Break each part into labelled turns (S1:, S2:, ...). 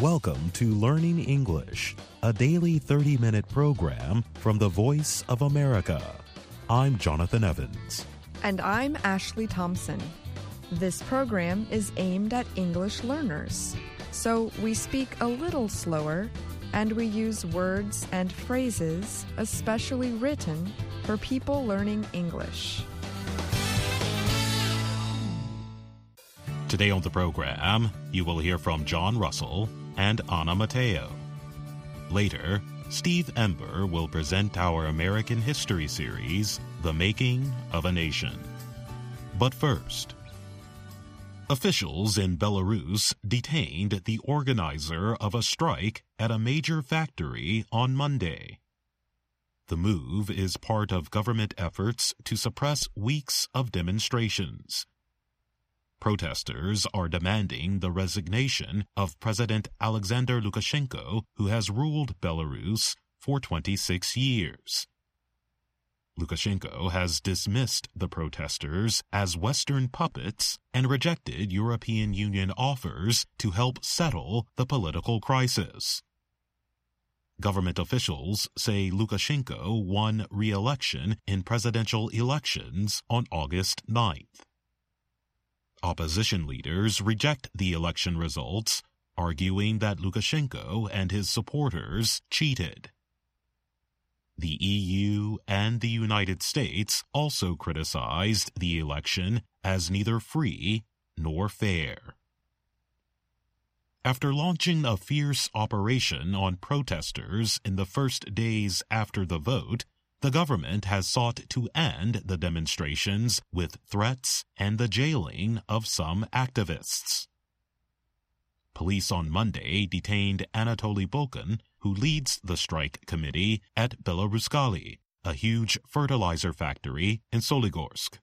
S1: Welcome to Learning English, a daily 30-minute program from the Voice of America. I'm Jonathan Evans.
S2: And I'm Ashley Thompson. This program is aimed at English learners, so we speak a little slower and we use words and phrases especially written for people learning English.
S1: Today on the program, you will hear from John Russell and Anna Mateo. Later, Steve Ember will present our American history series, The Making of a Nation. But first, officials in Belarus detained the organizer of a strike at a major factory on Monday. The move is part of government efforts to suppress weeks of demonstrations. Protesters are demanding the resignation of President Alexander Lukashenko, who has ruled Belarus for 26 years. Lukashenko has dismissed the protesters as Western puppets and rejected European Union offers to help settle the political crisis. Government officials say Lukashenko won re-election in presidential elections on August 9th. Opposition leaders reject the election results, arguing that Lukashenko and his supporters cheated. The EU and the United States also criticized the election as neither free nor fair. After launching a fierce operation on protesters in the first days after the vote, the government has sought to end the demonstrations with threats and the jailing of some activists. Police on Monday detained Anatoly Bokan, who leads the strike committee at Belaruskali, a huge fertilizer factory in Soligorsk.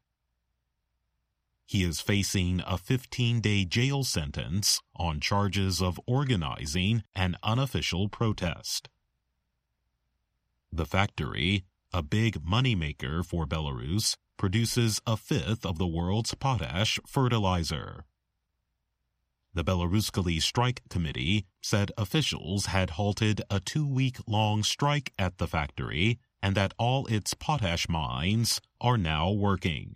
S1: He is facing a 15-day jail sentence on charges of organizing an unofficial protest. The factory, a big moneymaker for Belarus, produces a fifth of the world's potash fertilizer. The Belaruskali Strike Committee said officials had halted a 2-week-long strike at the factory and that all its potash mines are now working.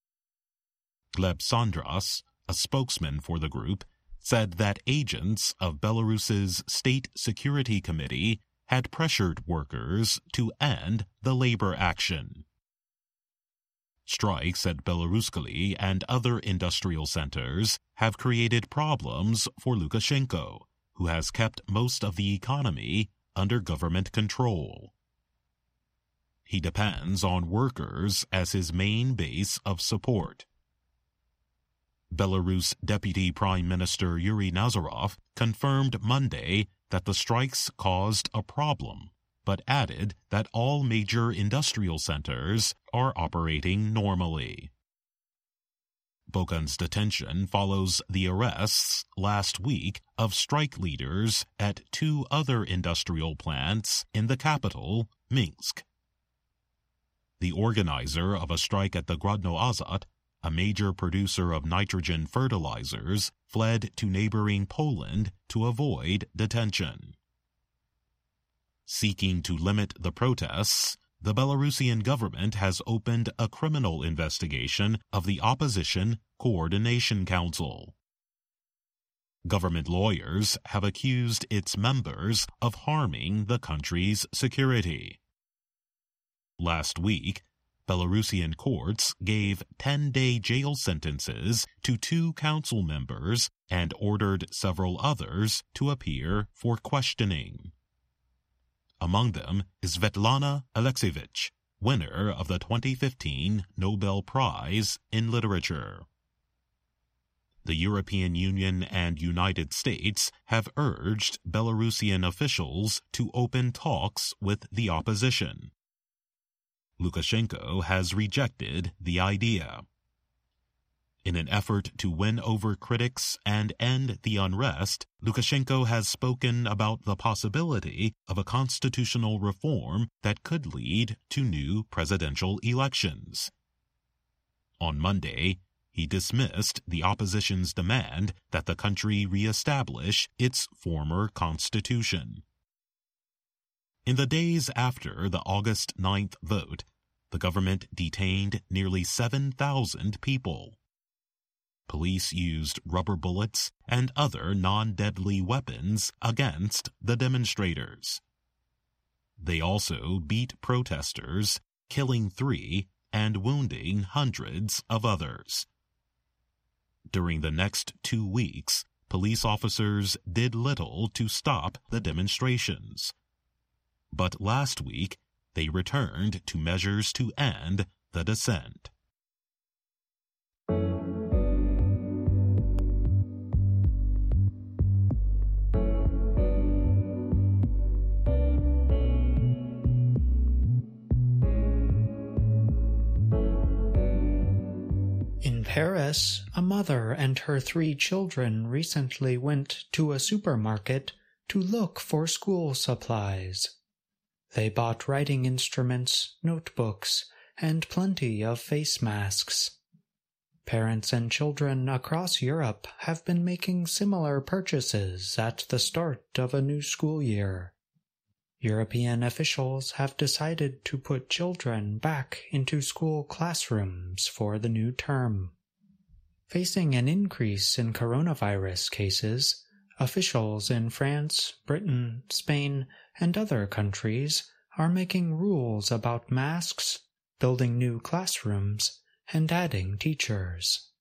S1: Gleb Sandras, a spokesman for the group, said that agents of Belarus's State Security Committee had pressured workers to end the labor action. Strikes at Belaruskali and other industrial centers have created problems for Lukashenko, who has kept most of the economy under government control. He depends on workers as his main base of support. Belarus Deputy Prime Minister Yuri Nazarov confirmed Monday that the strikes caused a problem, but added that all major industrial centers are operating normally. Bokan's detention follows the arrests last week of strike leaders at 2 other industrial plants in the capital, Minsk. The organizer of a strike at the Grodno Azot, a major producer of nitrogen fertilizers, fled to neighboring Poland to avoid detention. Seeking to limit the protests, the Belarusian government has opened a criminal investigation of the Opposition Coordination Council. Government lawyers have accused its members of harming the country's security. Last week, Belarusian courts gave 10-day jail sentences to 2 council members and ordered several others to appear for questioning. Among them is Svetlana Alexievich, winner of the 2015 Nobel Prize in Literature. The European Union and United States have urged Belarusian officials to open talks with the opposition. Lukashenko has rejected the idea. In an effort to win over critics and end the unrest, Lukashenko has spoken about the possibility of a constitutional reform that could lead to new presidential elections. On Monday, he dismissed the opposition's demand that the country reestablish its former constitution. In the days after the August 9th vote, the government detained nearly 7,000 people. Police used rubber bullets and other non-deadly weapons against the demonstrators. They also beat protesters, killing 3 and wounding hundreds of others. During the next 2 weeks, police officers did little to stop the demonstrations. But last week, they returned to measures to end the dissent.
S3: In Paris, a mother and her 3 children recently went to a supermarket to look for school supplies. They bought writing instruments, notebooks, and plenty of face masks. Parents and children across Europe have been making similar purchases at the start of a new school year. European officials have decided to put children back into school classrooms for the new term. Facing an increase in coronavirus cases, officials in France, Britain, Spain, and other countries are making rules about masks, building new classrooms, and adding teachers.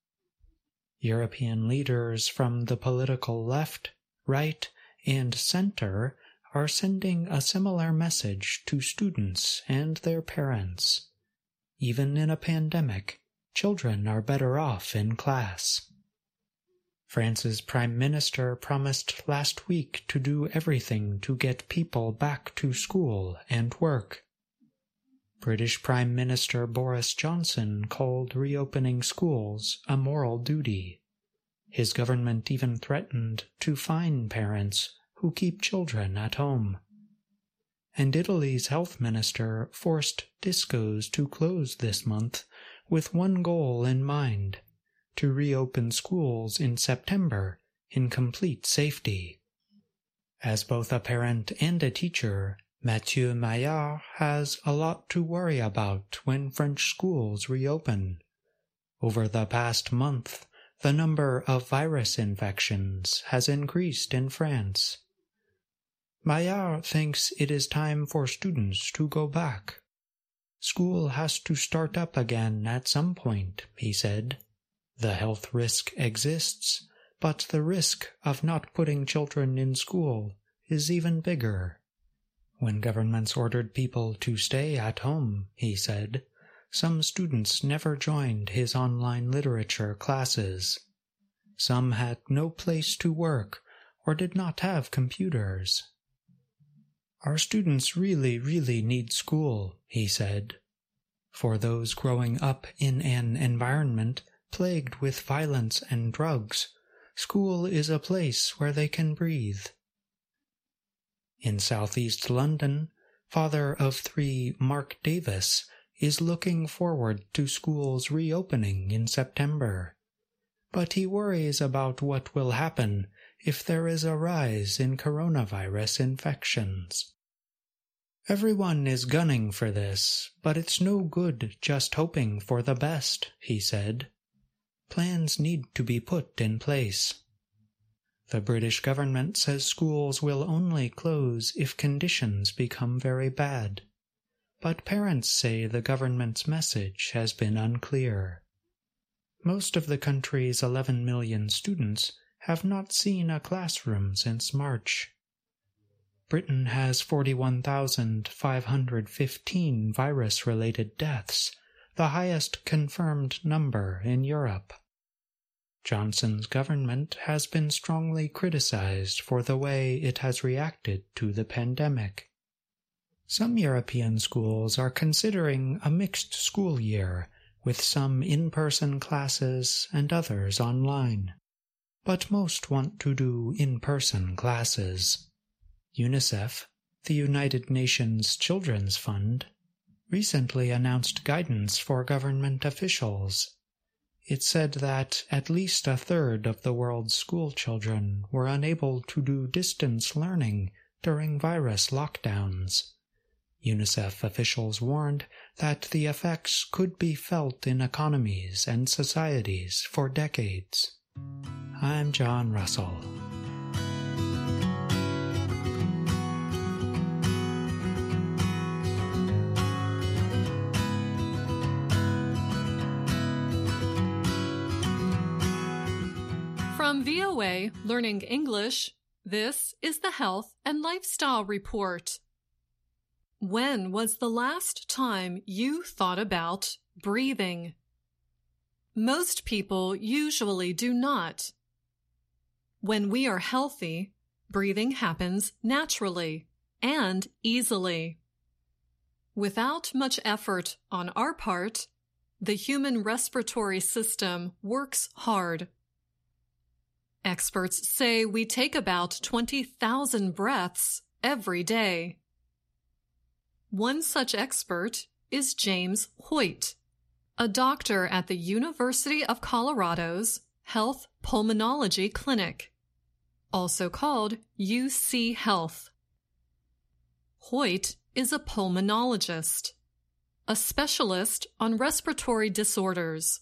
S3: European leaders from the political left, right, and center are sending a similar message to students and their parents. Even in a pandemic, children are better off in class. France's Prime Minister promised last week to do everything to get people back to school and work. British Prime Minister Boris Johnson called reopening schools a moral duty. His government even threatened to fine parents who keep children at home. And Italy's health minister forced discos to close this month with one goal in mind: to reopen schools in September in complete safety. As both a parent and a teacher, Mathieu Maillard has a lot to worry about when French schools reopen. Over the past month, the number of virus infections has increased in France. Maillard thinks it is time for students to go back. School has to start up again at some point, he said. The health risk exists, but the risk of not putting children in school is even bigger. When governments ordered people to stay at home, he said, some students never joined his online literature classes. Some had no place to work or did not have computers. Our students really need school, he said. For those growing up in an environment plagued with violence and drugs, school is a place where they can breathe. In southeast London, father of 3 Mark Davis is looking forward to schools reopening in September. But he worries about what will happen if there is a rise in coronavirus infections. Everyone is gunning for this, but it's no good just hoping for the best, he said. Plans need to be put in place. The British government says schools will only close if conditions become very bad. But parents say the government's message has been unclear. Most of the country's 11 million students have not seen a classroom since March. Britain has 41,515 virus-related deaths, the highest confirmed number in Europe. Johnson's government has been strongly criticized for the way it has reacted to the pandemic. Some European schools are considering a mixed school year, with some in-person classes and others online. But most want to do in-person classes. UNICEF, the United Nations Children's Fund, recently announced guidance for government officials. It said that at least a third of the world's school children were unable to do distance learning during virus lockdowns. UNICEF officials warned that the effects could be felt in economies and societies for decades. I'm John Russell.
S4: From VOA Learning English, this is the Health and Lifestyle Report. When was the last time you thought about breathing? Most people usually do not. When we are healthy, breathing happens naturally and easily. Without much effort on our part, the human respiratory system works hard. Experts say we take about 20,000 breaths every day. One such expert is James Hoyt, a doctor at the University of Colorado's Health Pulmonology Clinic, also called UC Health. Hoyt is a pulmonologist, a specialist on respiratory disorders.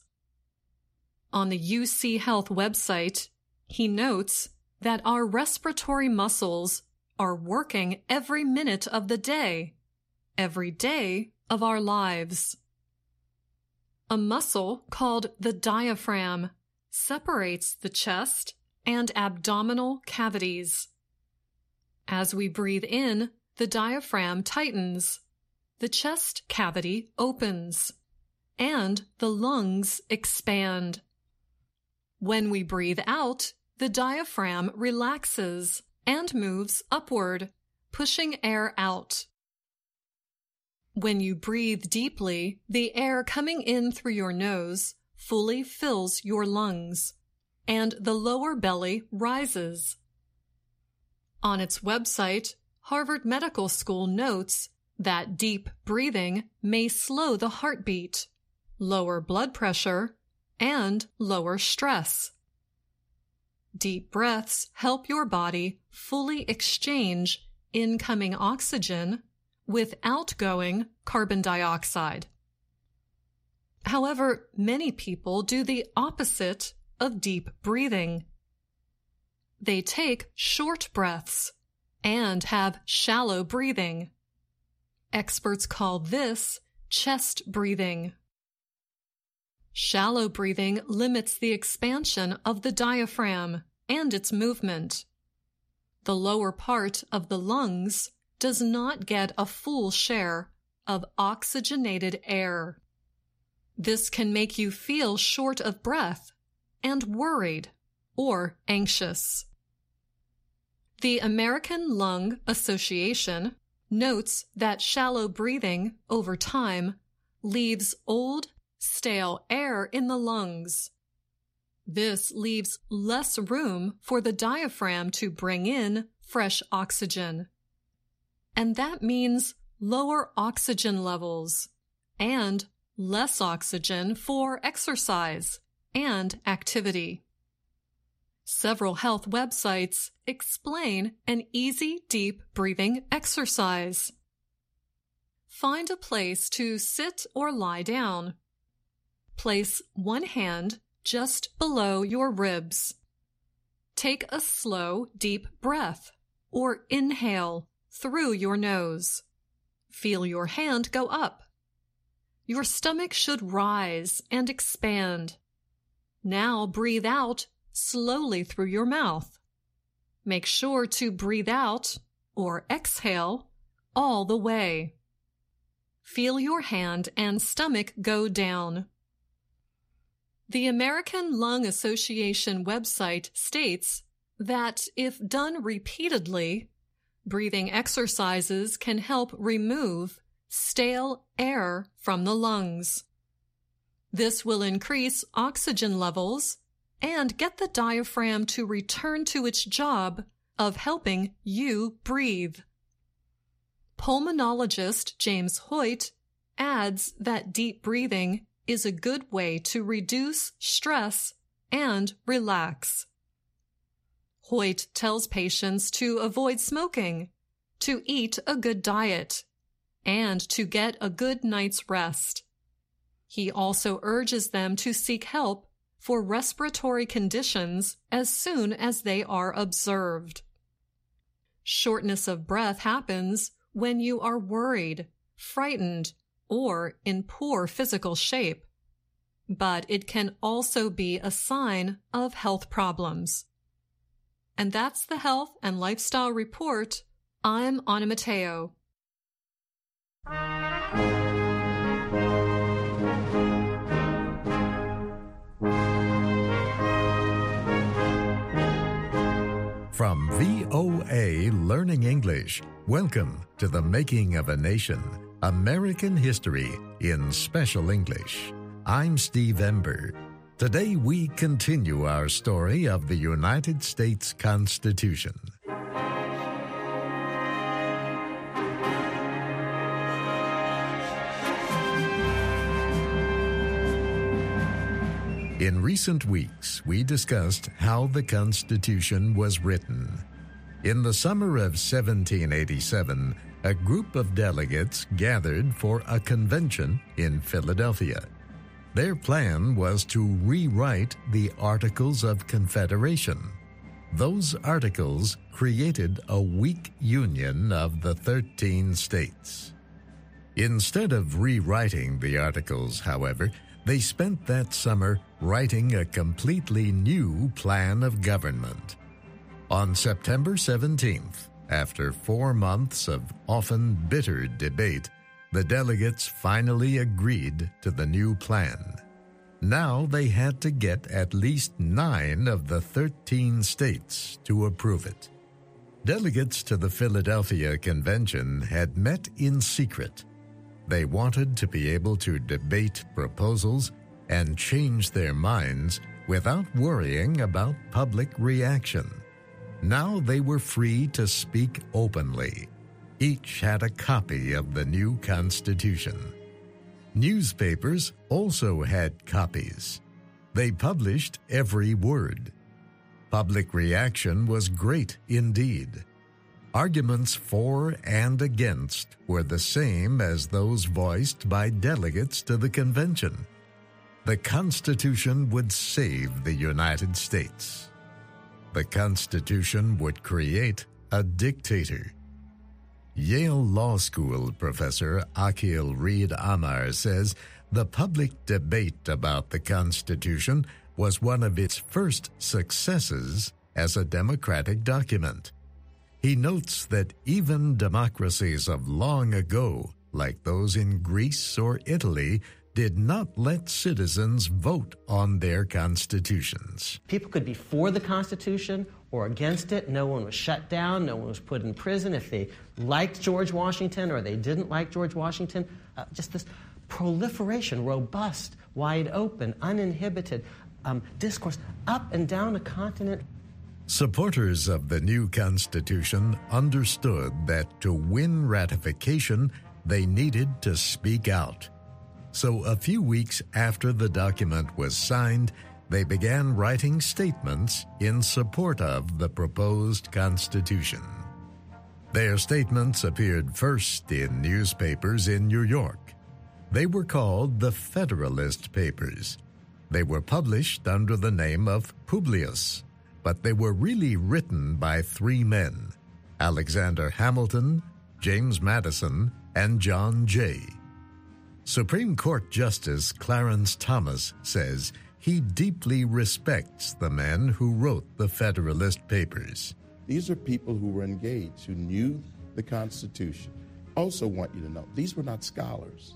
S4: On the UC Health website, he notes that our respiratory muscles are working every minute of the day, every day of our lives. A muscle called the diaphragm separates the chest and abdominal cavities. As we breathe in, the diaphragm tightens, the chest cavity opens, and the lungs expand. When we breathe out, the diaphragm relaxes and moves upward, pushing air out. When you breathe deeply, the air coming in through your nose fully fills your lungs, and the lower belly rises. On its website, Harvard Medical School notes that deep breathing may slow the heartbeat, lower blood pressure, and lower stress. Deep breaths help your body fully exchange incoming oxygen with outgoing carbon dioxide. However, many people do the opposite of deep breathing. They take short breaths and have shallow breathing. Experts call this chest breathing. Shallow breathing limits the expansion of the diaphragm and its movement. The lower part of the lungs does not get a full share of oxygenated air. This can make you feel short of breath and worried or anxious. The American Lung Association notes that shallow breathing over time leaves old, stale air in the lungs. This leaves less room for the diaphragm to bring in fresh oxygen. And that means lower oxygen levels and less oxygen for exercise and activity. Several health websites explain an easy deep breathing exercise. Find a place to sit or lie down. Place one hand just below your ribs. Take a slow, deep breath or inhale through your nose. Feel your hand go up. Your stomach should rise and expand. Now breathe out slowly through your mouth. Make sure to breathe out or exhale all the way. Feel your hand and stomach go down. The American Lung Association website states that if done repeatedly, breathing exercises can help remove stale air from the lungs. This will increase oxygen levels and get the diaphragm to return to its job of helping you breathe. Pulmonologist James Hoyt adds that deep breathing is a good way to reduce stress and relax. Hoyt tells patients to avoid smoking, to eat a good diet, and to get a good night's rest. He also urges them to seek help for respiratory conditions as soon as they are observed. Shortness of breath happens when you are worried, frightened, or in poor physical shape. But it can also be a sign of health problems. And that's the Health and Lifestyle Report. I'm Anna Matteo.
S5: From VOA Learning English, welcome to The Making of a Nation, American History in Special English. I'm Steve Ember. Today we continue our story of the United States Constitution. In recent weeks, we discussed how the Constitution was written. In the summer of 1787, a group of delegates gathered for a convention in Philadelphia. Their plan was to rewrite the Articles of Confederation. Those articles created a weak union of the 13 states. Instead of rewriting the Articles, however, they spent that summer writing a completely new plan of government. On September 17th, after 4 months of often bitter debate, the delegates finally agreed to the new plan. Now they had to get at least 9 of the 13 states to approve it. Delegates to the Philadelphia Convention had met in secret. They wanted to be able to debate proposals and change their minds without worrying about public reaction. Now they were free to speak openly. Each had a copy of the new Constitution. Newspapers also had copies. They published every word. Public reaction was great indeed. Arguments for and against were the same as those voiced by delegates to the convention. The Constitution would save the United States. The Constitution would create a dictator. Yale Law School professor Akhil Reed Amar says the public debate about the Constitution was one of its first successes as a democratic document. He notes that even democracies of long ago, like those in Greece or Italy, did not let citizens vote on their constitutions.
S6: People could be for the Constitution or against it. No one was shut down. No one was put in prison if they liked George Washington or they didn't like George Washington. Just this proliferation, robust, wide open, uninhibited discourse up and down a continent.
S5: Supporters of the new Constitution understood that to win ratification, they needed to speak out. So a few weeks after the document was signed, they began writing statements in support of the proposed Constitution. Their statements appeared first in newspapers in New York. They were called the Federalist Papers. They were published under the name of Publius, but they were really written by 3 men, Alexander Hamilton, James Madison, and John Jay. Supreme Court Justice Clarence Thomas says he deeply respects the men who wrote the Federalist Papers.
S7: These are people who were engaged, who knew the Constitution. Also want you to know, these were not scholars.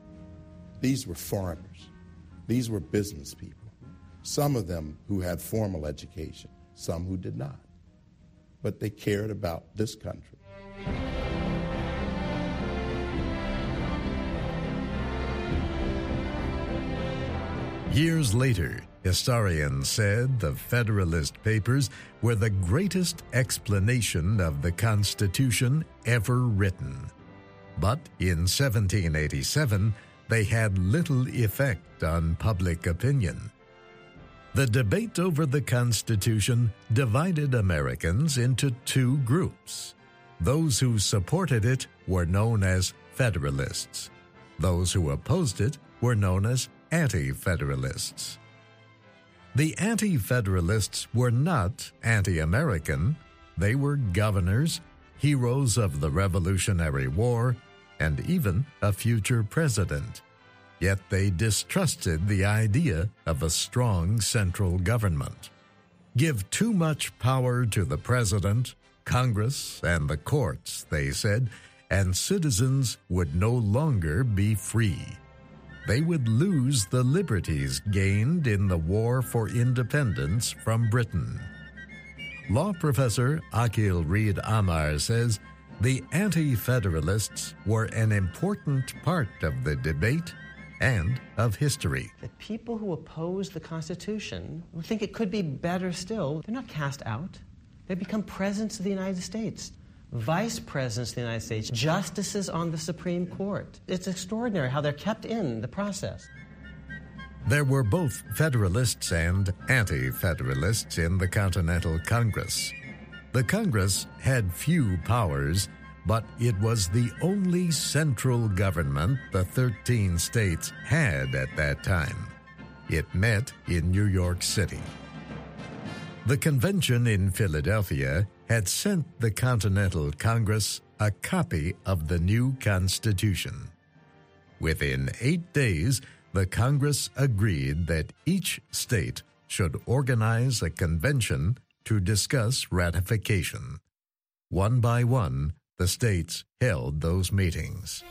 S7: These were farmers. These were business people. Some of them who had formal education, some who did not. But they cared about this country.
S5: Years later, historians said the Federalist Papers were the greatest explanation of the Constitution ever written. But in 1787, they had little effect on public opinion. The debate over the Constitution divided Americans into two groups. Those who supported it were known as Federalists. Those who opposed it were known as Anti-Federalists. The Anti-Federalists were not anti-American. They were governors, heroes of the Revolutionary War, and even a future president. Yet they distrusted the idea of a strong central government. Give too much power to the president, Congress, and the courts, they said, and citizens would no longer be free. They would lose the liberties gained in the war for independence from Britain. Law professor Akil Reed Amar says the Anti-Federalists were an important part of the debate and of history.
S6: The people who oppose the Constitution who think it could be better still, they're not cast out. They become presidents of the United States, vice presidents of the United States, justices on the Supreme Court. It's extraordinary how they're kept in the process.
S5: There were both Federalists and Anti-Federalists in the Continental Congress. The Congress had few powers, but it was the only central government the 13 states had at that time. It met in New York City. The convention in Philadelphia had sent the Continental Congress a copy of the new Constitution. Within 8 days, the Congress agreed that each state should organize a convention to discuss ratification. One by one, the states held those meetings.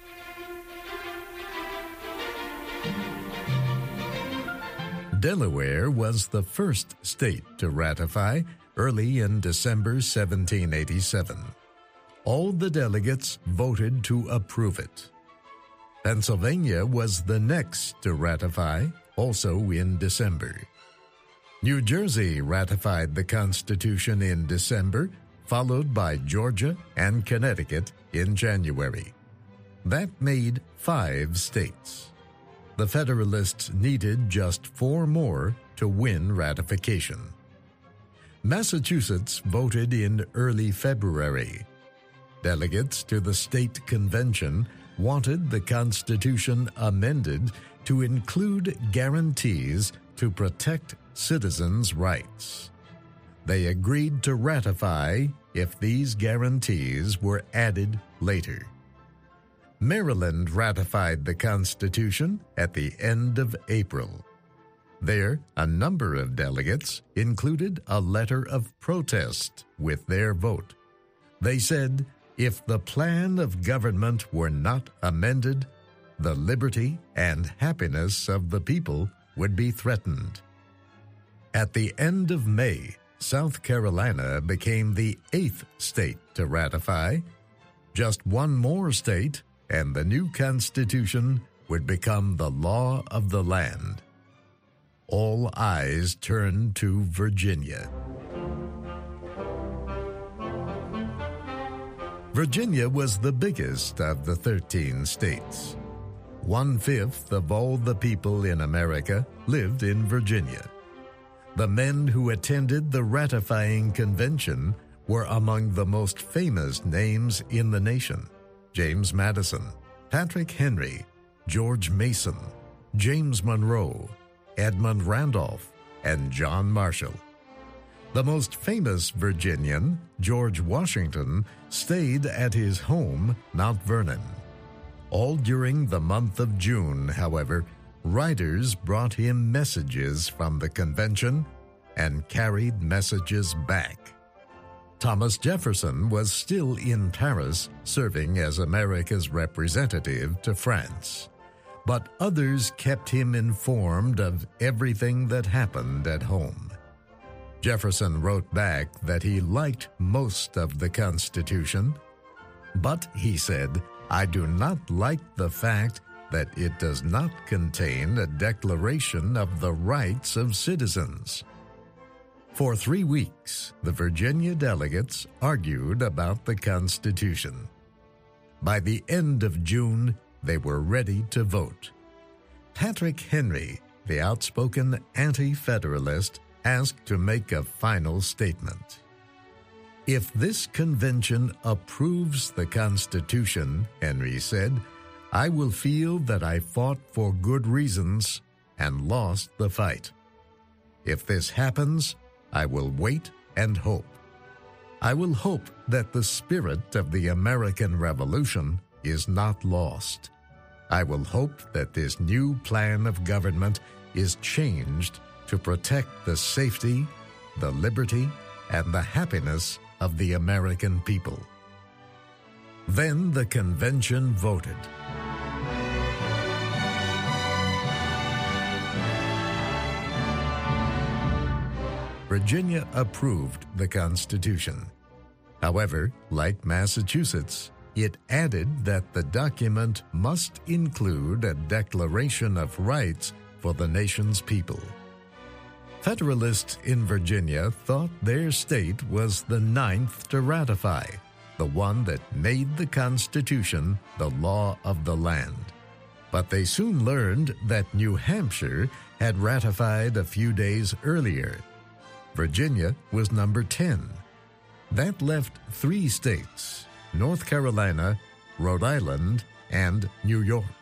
S5: Delaware was the first state to ratify early in December 1787. All the delegates voted to approve it. Pennsylvania was the next to ratify, also in December. New Jersey ratified the Constitution in December, followed by Georgia and Connecticut in January. That made 5 states. The Federalists needed just 4 more to win ratification. Massachusetts voted in early February. Delegates to the state convention wanted the Constitution amended to include guarantees to protect citizens' rights. They agreed to ratify if these guarantees were added later. Maryland ratified the Constitution at the end of April. There, a number of delegates included a letter of protest with their vote. They said, if the plan of government were not amended, the liberty and happiness of the people would be threatened. At the end of May, South Carolina became the 8th state to ratify. Just one more state, and the new Constitution would become the law of the land. All eyes turned to Virginia. Virginia was the biggest of the 13 states. 1/5 of all the people in America lived in Virginia. The men who attended the ratifying convention were among the most famous names in the nation: James Madison, Patrick Henry, George Mason, James Monroe, Edmund Randolph, and John Marshall. The most famous Virginian, George Washington, stayed at his home, Mount Vernon. All during the month of June, however, writers brought him messages from the convention and carried messages back. Thomas Jefferson was still in Paris, serving as America's representative to France. But others kept him informed of everything that happened at home. Jefferson wrote back that he liked most of the Constitution, but he said, "I do not like the fact that it does not contain a declaration of the rights of citizens." For 3 weeks, the Virginia delegates argued about the Constitution. By the end of June, they were ready to vote. Patrick Henry, the outspoken anti-federalist, asked to make a final statement. "If this convention approves the Constitution," Henry said, "I will feel that I fought for good reasons and lost the fight. If this happens, I will wait and hope. I will hope that the spirit of the American Revolution is not lost. I will hope that this new plan of government is changed to protect the safety, the liberty, and the happiness of the American people." Then the convention voted. Virginia approved the Constitution. However, like Massachusetts, it added that the document must include a Declaration of Rights for the nation's people. Federalists in Virginia thought their state was the 9th to ratify, the one that made the Constitution the law of the land. But they soon learned that New Hampshire had ratified a few days earlier. Virginia was number 10. That left 3 states: North Carolina, Rhode Island, and New York.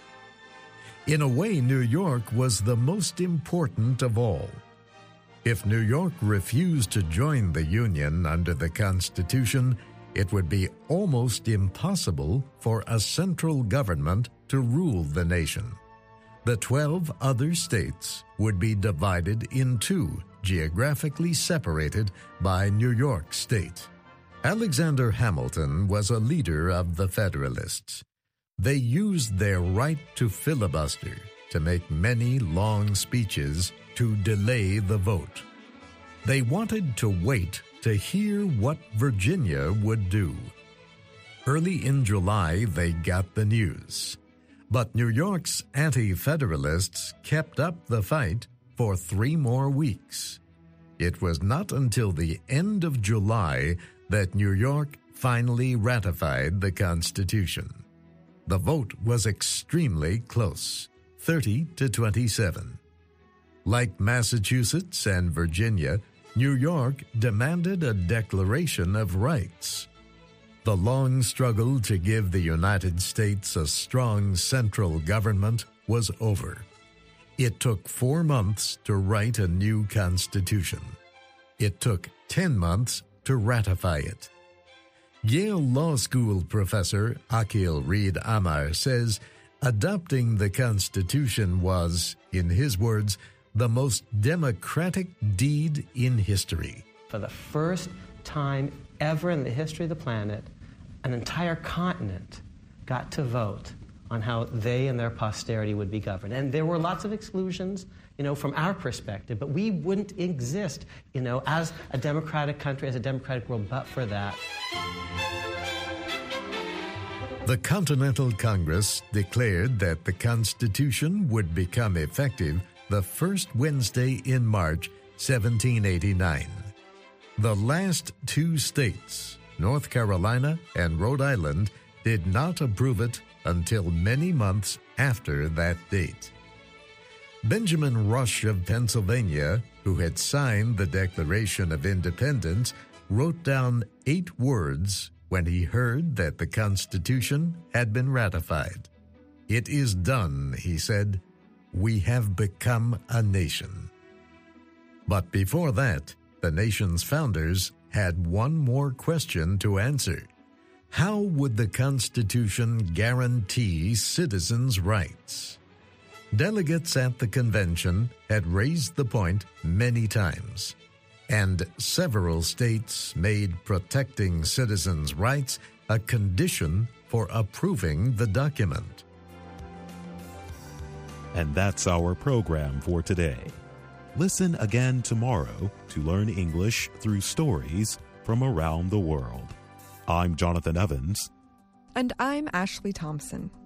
S5: In a way, New York was the most important of all. If New York refused to join the Union under the Constitution, it would be almost impossible for a central government to rule the nation. The 12 other states would be divided in 2, geographically separated by New York State. Alexander Hamilton was a leader of the Federalists. They used their right to filibuster to make many long speeches to delay the vote. They wanted to wait to hear what Virginia would do. Early in July, they got the news. But New York's anti-federalists kept up the fight for 3 more weeks. It was not until the end of July that New York finally ratified the Constitution. The vote was extremely close, 30 to 27. Like Massachusetts and Virginia, New York demanded a Declaration of Rights. The long struggle to give the United States a strong central government was over. It took 4 months to write a new constitution. It took 10 months to ratify it. Yale Law School professor Akhil Reed Amar says adopting the Constitution was, in his words, the most democratic deed in history.
S6: For the first time ever in the history of the planet, an entire continent got to vote on how they and their posterity would be governed. And there were lots of exclusions, from our perspective, but we wouldn't exist, as a democratic country, as a democratic world, but for that.
S5: The Continental Congress declared that the Constitution would become effective the first Wednesday in March 1789. The last 2 states, North Carolina and Rhode Island, did not approve it until many months after that date. Benjamin Rush of Pennsylvania, who had signed the Declaration of Independence, wrote down 8 words when he heard that the Constitution had been ratified. "It is done," he said. "We have become a nation." But before that, the nation's founders had one more question to answer. How would the Constitution guarantee citizens' rights? Delegates at the convention had raised the point many times, and several states made protecting citizens' rights a condition for approving the document.
S1: And that's our program for today. Listen again tomorrow to learn English through stories from around the world. I'm Jonathan Evans.
S2: And I'm Ashley Thompson.